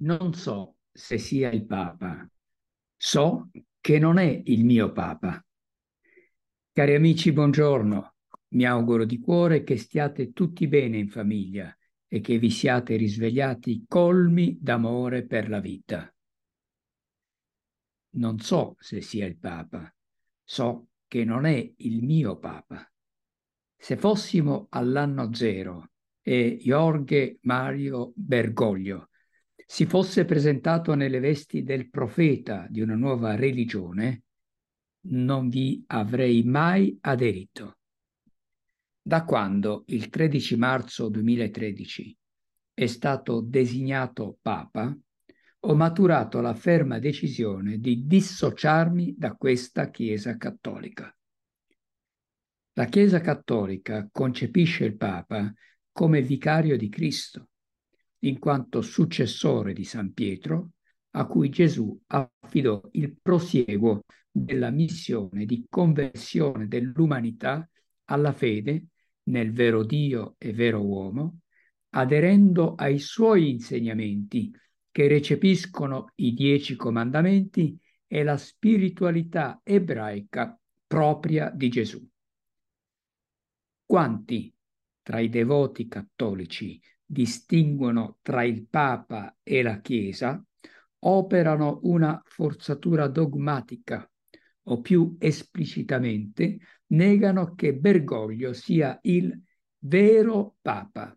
Non so se sia il Papa, so che non è il mio Papa. Cari amici, buongiorno. Mi auguro di cuore che stiate tutti bene in famiglia e che vi siate risvegliati colmi d'amore per la vita. Non so se sia il Papa, so che non è il mio Papa. Se fossimo all'anno zero e Jorge Mario Bergoglio si fosse presentato nelle vesti del profeta di una nuova religione, non vi avrei mai aderito. Da quando il 13 marzo 2013 è stato designato Papa, ho maturato la ferma decisione di dissociarmi da questa Chiesa cattolica. La Chiesa cattolica concepisce il Papa come vicario di Cristo, in quanto successore di San Pietro, a cui Gesù affidò il prosieguo della missione di conversione dell'umanità alla fede nel vero Dio e vero uomo, aderendo ai suoi insegnamenti che recepiscono i 10 comandamenti e la spiritualità ebraica propria di Gesù. Quanti tra i devoti cattolici distinguono tra il Papa e la Chiesa operano una forzatura dogmatica o più esplicitamente negano che Bergoglio sia il vero Papa.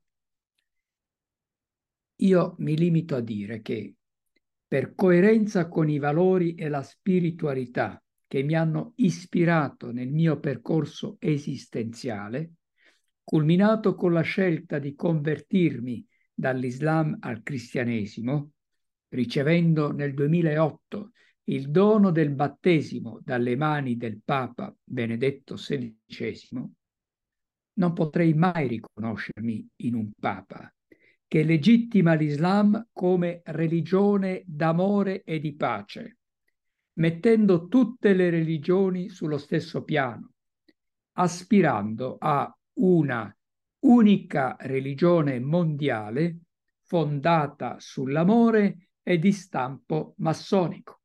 Io mi limito a dire che, per coerenza con i valori e la spiritualità che mi hanno ispirato nel mio percorso esistenziale, culminato con la scelta di convertirmi dall'Islam al cristianesimo, ricevendo nel 2008 il dono del battesimo dalle mani del Papa Benedetto XVI, non potrei mai riconoscermi in un Papa che legittima l'Islam come religione d'amore e di pace, mettendo tutte le religioni sullo stesso piano, aspirando a una unica religione mondiale fondata sull'amore e di stampo massonico,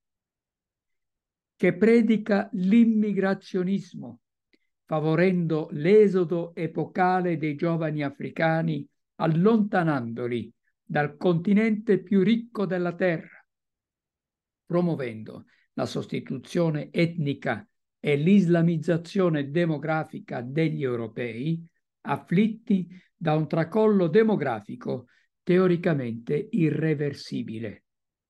che predica l'immigrazionismo, favorendo l'esodo epocale dei giovani africani, allontanandoli dal continente più ricco della terra, promuovendo la sostituzione etnica e l'islamizzazione demografica degli europei, afflitti da un tracollo demografico teoricamente irreversibile,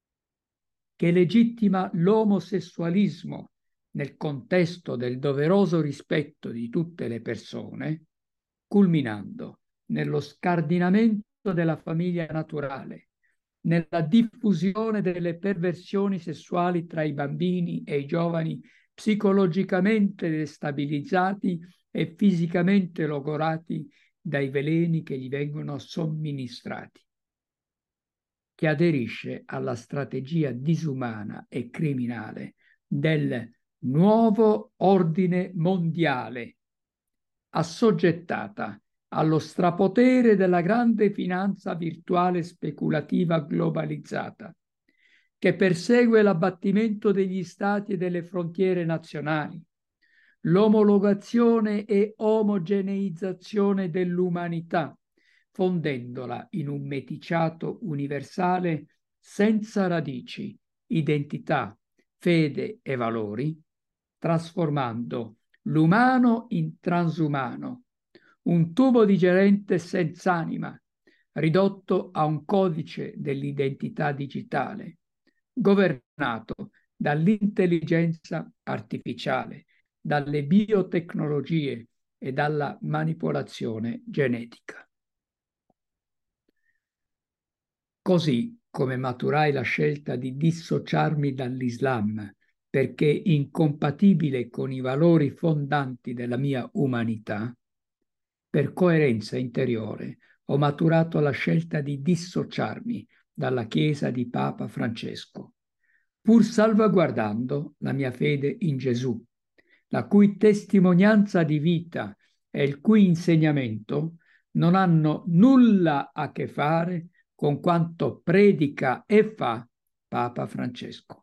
che legittima l'omosessualismo nel contesto del doveroso rispetto di tutte le persone, culminando nello scardinamento della famiglia naturale, nella diffusione delle perversioni sessuali tra i bambini e i giovani psicologicamente destabilizzati e fisicamente logorati dai veleni che gli vengono somministrati, che aderisce alla strategia disumana e criminale del nuovo ordine mondiale, assoggettata allo strapotere della grande finanza virtuale speculativa globalizzata, che persegue l'abbattimento degli stati e delle frontiere nazionali, l'omologazione e omogeneizzazione dell'umanità, fondendola in un meticciato universale senza radici, identità, fede e valori, trasformando l'umano in transumano, un tubo digerente senza anima, ridotto a un codice dell'identità digitale, governato dall'intelligenza artificiale, dalle biotecnologie e dalla manipolazione genetica. Così come maturai la scelta di dissociarmi dall'Islam perché incompatibile con i valori fondanti della mia umanità, per coerenza interiore ho maturato la scelta di dissociarmi dalla Chiesa di Papa Francesco, pur salvaguardando la mia fede in Gesù, la cui testimonianza di vita e il cui insegnamento non hanno nulla a che fare con quanto predica e fa Papa Francesco.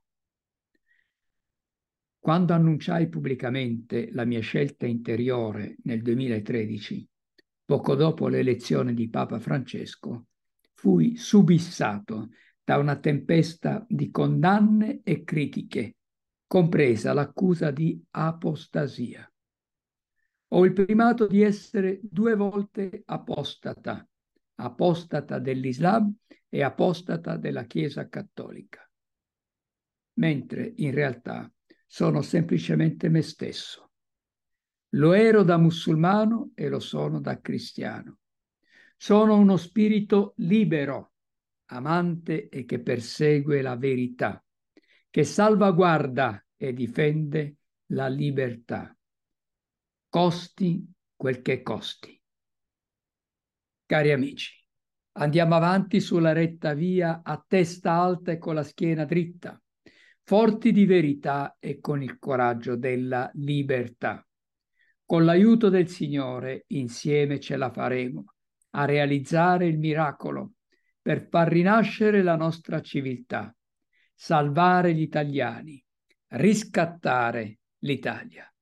Quando annunciai pubblicamente la mia scelta interiore nel 2013, poco dopo l'elezione di Papa Francesco, fui subissato da una tempesta di condanne e critiche, compresa l'accusa di apostasia. Ho il primato di essere 2 volte apostata, apostata dell'Islam e apostata della Chiesa Cattolica, mentre in realtà sono semplicemente me stesso. Lo ero da musulmano e lo sono da cristiano. Sono uno spirito libero, amante e che persegue la verità, che salvaguarda e difende la libertà. Costi quel che costi. Cari amici, andiamo avanti sulla retta via a testa alta e con la schiena dritta, forti di verità e con il coraggio della libertà. Con l'aiuto del Signore, insieme ce la faremo a realizzare il miracolo per far rinascere la nostra civiltà, salvare gli italiani, riscattare l'Italia.